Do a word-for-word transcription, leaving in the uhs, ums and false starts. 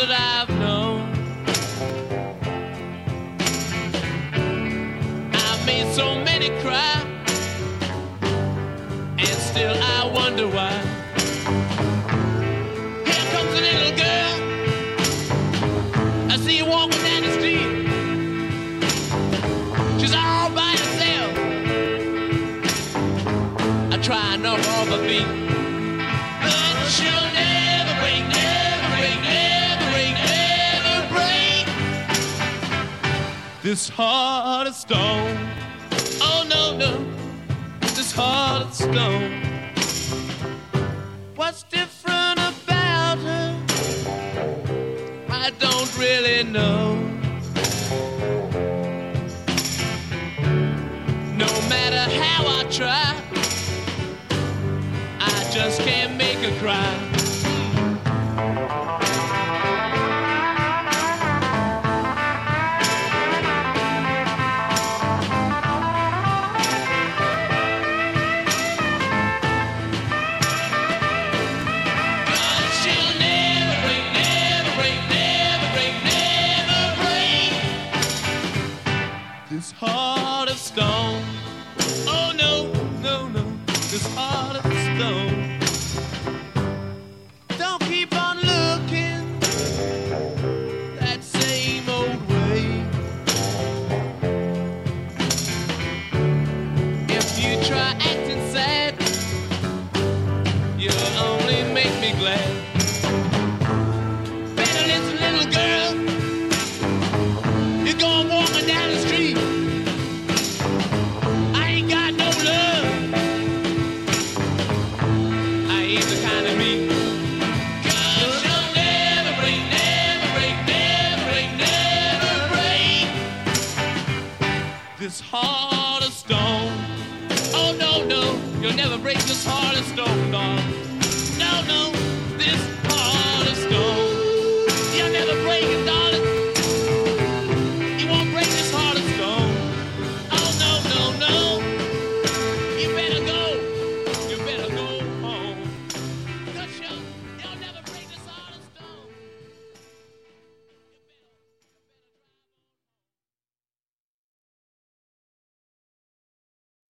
that I've known. I made so many cry, and still I wonder why. Here comes a little girl, I see her walking down the street. She's all by herself. I try and knock off her feet, but she'll never break, never break, never break, never break this heart of stone. Oh no, no, this heart of stone. What's different about her? I don't really know. No matter how I try, I just can't make her cry.